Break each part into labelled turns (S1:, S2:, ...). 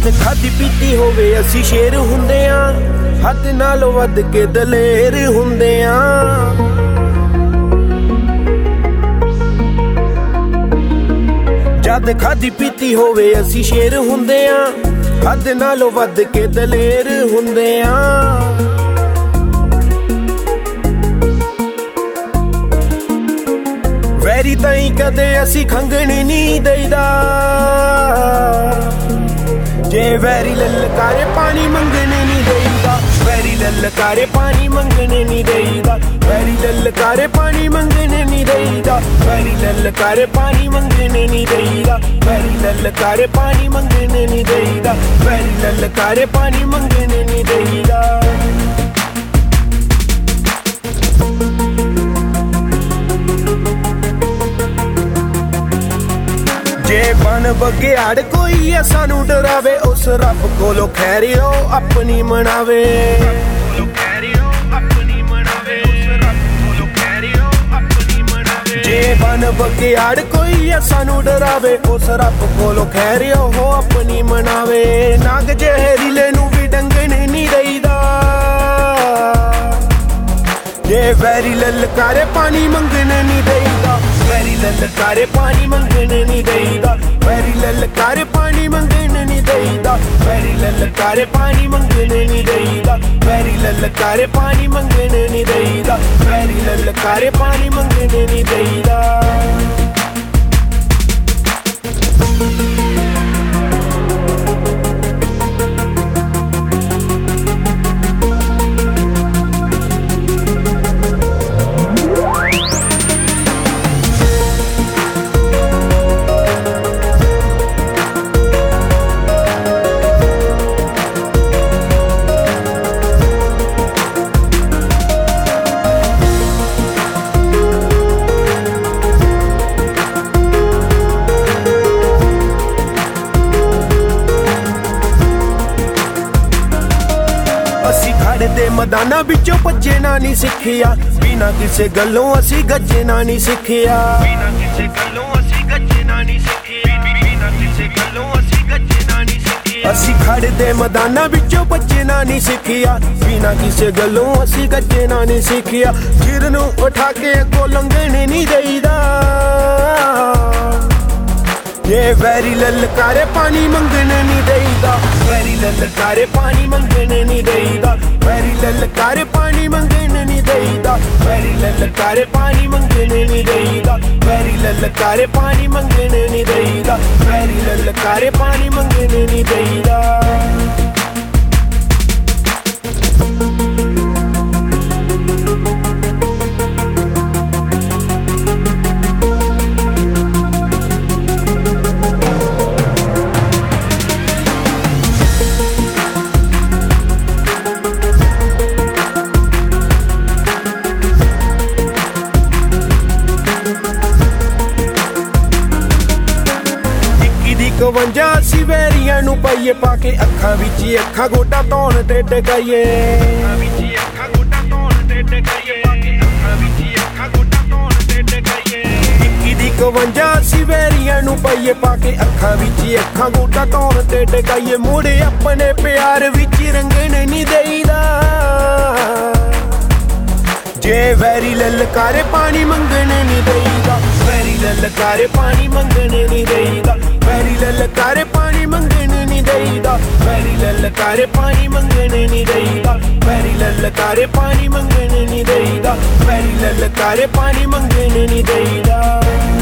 S1: ਜਦ ਖਾਦੀ ਪੀਤੀ ਹੋਵੇ ਅਸੀਂ ਸ਼ੇਰ ਹੁੰਦੇ ਆਂ, ਹੱਦ ਨਾਲੋਂ ਵੱਧ ਕੇ ਦਲੇਰ ਹੁੰਦੇ ਆਂ। ਜਦ ਖਾਦੀ ਪੀਤੀ ਹੋਵੇ ਅਸੀਂ ਸ਼ੇਰ ਹੁੰਦੇ ਆਂ, ਹੱਦ ਨਾਲੋਂ ਵੱਧ ਕੇ ਦਲੇਰ ਹੁੰਦੇ ਆਂ। ਵੈਰੀ ਤਾਈਂ ਕਦੇ ਅਸੀਂ ਖੰਗਣ ਨਹੀਂ ਦਈਦਾ, ਜੇ ਵੈਰੀ ਲਲਕਾਰੇ ਪਾਣੀ ਮੰਗਣ ਨਹੀਂ ਦਈਦਾ। ਵੈਰੀ ਲਲਕਾਰੇ ਪਾਣੀ ਮੰਗਣ ਨਹੀਂ ਦਈਦਾ, ਵੈਰੀ ਲਲਕਾਰੇ ਪਾਣੀ ਮੰਗਣ ਨਹੀਂ ਦਈਦਾ, ਵੈਰੀ ਲਲਕਾਰੇ ਪਾਣੀ ਮੰਗਣ ਨਹੀਂ ਦਈਦਾ, ਵੈਰੀ ਲਲਕਾਰੇ ਪਾਣੀ ਮੰਗਣ ਨਹੀਂ ਦਈਦਾ, ਵੈਰੀ ਲਲਕਾਰੇ ਪਾਣੀ ਮੰਗਣ ਨਹੀਂ ਦਈਦਾ। ਜੇ ਬਨ ਬਗਿਆੜ ਕੋਈ ਐ ਸਾਨੂੰ ਡਰਾਵੇ, ਉਸ ਰੱਬ ਕੋਲੋਂ ਖੈਰਿਓ ਆਪਣੀ ਮਨਾਵੇ। ਜੇ ਬਨ ਬਗਿਆੜ ਕੋਈ ਐ ਸਾਨੂੰ ਡਰਾਵੇ, ਉਸ ਰੱਬ ਕੋਲੋਂ ਖੈਰਿਓ ਹੋ ਆਪਣੀ ਮਨਾਵੇ। ਨਾਗ ਜ਼ਹਿਰੀਲੇ ਨੂੰ ਵੀ ਡੰਗਣ ਨਹੀਂ ਦਈਦਾ, ਜੇ ਵੈਰੀ ਲਲਕਾਰੇ ਪਾਣੀ ਮੰਗਣ ਨਹੀਂ ਦਈਦਾ। ਵੈਰੀ ਲਲਕਾਰੇ ਪਾਣੀ ਮੰਗਣ ਨਹੀਂ ਦਈਦਾ, ਵੈਰੀ ਲਲਕਾਰੇ ਪਾਣੀ ਮੰਗਣ ਨਹੀਂ ਦਈਦਾ, ਵੈਰੀ ਲਲਕਾਰੇ ਪਾਣੀ ਮੰਗਣ ਨਹੀਂ ਦਈਦਾ, ਵੈਰੀ ਲਲਕਾਰੇ ਪਾਣੀ ਮੰਗਣ ਨਹੀਂ ਦਈਦਾ, ਵੈਰੀ ਲਲਕਾਰੇ ਪਾਣੀ ਮੰਗਣ ਨਹੀਂ ਦਈਦਾ। ਅਸੀਂ ਖੜਦੇ ਮੈਦਾਨਾਂ ਵਿੱਚੋਂ ਭੱਜੇ ਨਾ ਨਹੀਂ ਸਿੱਖਿਆ, ਬਿਨਾਂ ਕਿਸੇ ਗੱਲੋਂ ਅਸੀਂ ਗੱਜੇ ਨਾ ਨਹੀਂ ਸਿੱਖਿਆ। ਬਿਨਾਂ ਕਿਸੇ ਗੱਲੋਂ ਅਸੀਂ ਗੱਜੇ ਨਾ ਨਹੀਂ ਸਿੱਖਿਆ, ਬਿਨਾਂ ਕਿਸੇ ਗੱਲੋਂ ਅਸੀਂ ਗੱਜੇ ਨਾ ਨਹੀਂ ਸਿੱਖਿਆ। ਅਸੀਂ ਖੜਦੇ ਮੈਦਾਨਾਂ ਵਿੱਚੋਂ ਭੱਜੇ ਨਾ ਨਹੀਂ ਸਿੱਖਿਆ, ਬਿਨਾਂ ਕਿਸੇ ਗੱਲੋਂ ਅਸੀਂ ਗੱਜੇ ਨਾ ਨਹੀਂ ਸਿੱਖਿਆ। ਸਿਰ ਨੂੰ ਉਠਾ ਕੇ ਅੱਗੋਂ ਲੰਘਣ ਨਹੀਂ ਦਈਦਾ, ਜੇ ਵੈਰੀ ਲਲਕਾਰੇ ਪਾਣੀ ਮੰਗਣ ਨਹੀਂ ਦਈਦਾ। ਵੈਰੀ ਲਲਕਾਰੇ ਪਾਣੀ ਮੰਗਣ ਨਹੀਂ ਦਈਦਾ, ਵੈਰੀ ਲਲਕਾਰੇ ਪਾਣੀ ਮੰਗਣ ਨਹੀਂ ਦਈਦਾ, ਵੈਰੀ ਲਲਕਾਰੇ ਪਾਣੀ ਮੰਗਣ ਨਹੀਂ ਦਈਦਾ, ਵੈਰੀ ਲਲਕਾਰੇ ਪਾਣੀ ਮੰਗਣ ਨਹੀਂ ਦਈਦਾ, ਵੈਰੀ ਲਲਕਾਰੇ ਪਾਣੀ ਮੰਗਣ ਨਹੀਂ ਦਈਦਾ। ਕਵੰਜਾ ਅਸੀਂ ਵੈਰੀਆਂ ਨੂੰ ਪਾਈਏ ਪਾ ਕੇ ਅੱਖਾਂ ਵਿੱਚ ਅੱਖਾਂ ਗੋਟਾ ਧੌਣ ਤੇ ਟਕਾਈਏ। ਅੱਖਾਂ ਵਿੱਚ ਅੱਖਾਂ ਗੋਟਾ ਧੌਣ ਤੇ ਟਕਾਈਏ, ਅੱਖਾਂ ਵਿੱਚ ਅੱਖਾਂ ਗੋਟਾ ਧੌਣ ਤੇ ਟਕਾਈਏ। 21 ਦੀ 51 ਅਸੀਂ ਵੈਰੀਆਂ ਨੂੰ ਪਾਈਏ ਪਾ ਕੇ ਅੱਖਾਂ ਵਿੱਚ ਅੱਖਾਂ ਗੋਟਾ ਧੌਣ ਤੇ ਟਕਾਈਏ। ਮੁੜੇ ਆਪਣੇ ਪਿਆਰ ਵਿੱਚ ਰੰਗਣ ਨਹੀਂ ਦਈਦਾ, ਜੇ ਵੈਰੀ ਲਲਕਾਰੇ ਪਾਣੀ ਮੰਗਣ ਨਹੀਂ ਦਈਦਾ। ਵੈਰੀ ਲਲਕਾਰੇ ਪਾਣੀ ਮੰਗਣ ਨਹੀਂ ਦਈਦਾ, ਵੈਰੀ ਲਲਕਾਰੇ ਪਾਣੀ ਮੰਗਣ ਨਹੀਂ ਦਈਦਾ, ਵੈਰੀ ਲਲਕਾਰੇ ਪਾਣੀ ਮੰਗਣ ਨਹੀਂ ਦਈਦਾ, ਵੈਰੀ ਲਲਕਾਰੇ ਪਾਣੀ ਮੰਗਣ ਨਹੀਂ ਦਈਦਾ, ਵੈਰੀ ਲਲਕਾਰੇ ਪਾਣੀ ਮੰਗਣ ਨਹੀਂ ਦਈਦਾ।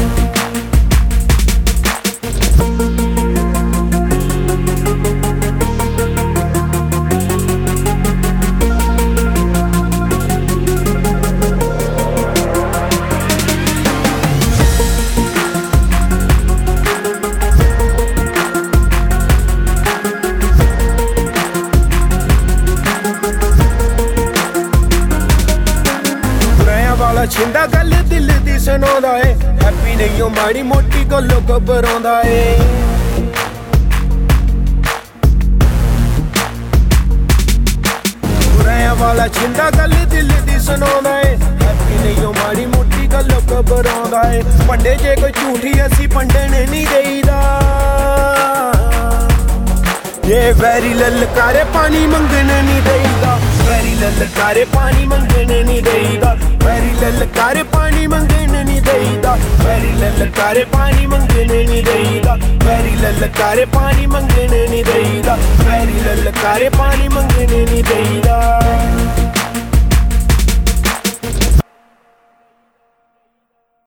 S1: ਛਿੰਦਾ ਗੱਲ ਦਿਲ ਦੀ ਸੁਣਾਉਂਦਾ ਏ, ਹੈਪੀ ਨਹੀਂ ਓ ਮਾੜੀ ਮੋਟੀ ਗੱਲੋਂ ਘਬਰਾਉਂਦਾ ਏ। ਬੁਰਾਇਆਂ ਵਾਲਾ ਛਿੰਦਾ ਗੱਲ ਦਿਲ ਦੀ ਸੁਣਾਉਂਦਾ ਏ, ਹੈਪੀ ਨਹੀਂ ਓ ਮਾੜੀ ਮੋਟੀ ਗੱਲੋਂ ਘਬਰਾਉਂਦਾ ਏ। ਪੰਡੇ ਜੇ ਕੋਈ ਝੂਠੀ ਅਸੀਂ ਪੰਡਣ ਨਹੀਂ ਦੇਈਦਾ, ये वैरी ललकारे पानी मंगन नहीं देईदा, वैरी ललकारे पानी मंगन नहीं देईदा, वैरी ललकारे पानी मंगन नहीं देईदा, वैरी ललकारे पानी मंगन नहीं देईदा, वैरी ललकारे पानी मंगन नहीं देईदा, वैरी ललकारे पानी मंगन नहीं देईदा।